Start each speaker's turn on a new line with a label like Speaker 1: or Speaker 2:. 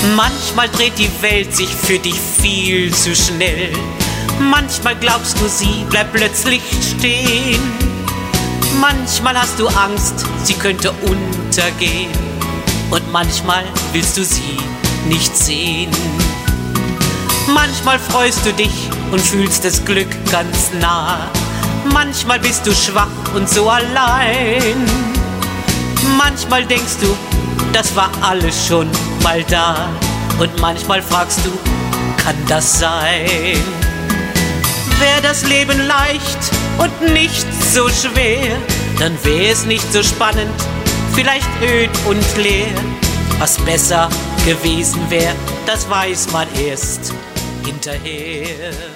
Speaker 1: Manchmal dreht die Welt sich für dich viel zu schnell. Manchmal glaubst du, sie bleibt plötzlich stehen. Manchmal hast du Angst, sie könnte untergehen. Und manchmal willst du sie nicht sehen. Manchmal freust du dich und fühlst das Glück ganz nah. Manchmal bist du schwach und so allein. Manchmal denkst du, das war alles schon mal da. Und manchmal fragst du, kann das sein? Wär das Leben leicht und nicht so schwer, dann wär es nicht so spannend, vielleicht öd und leer. Was besser gewesen wär, das weiß man erst hinterher.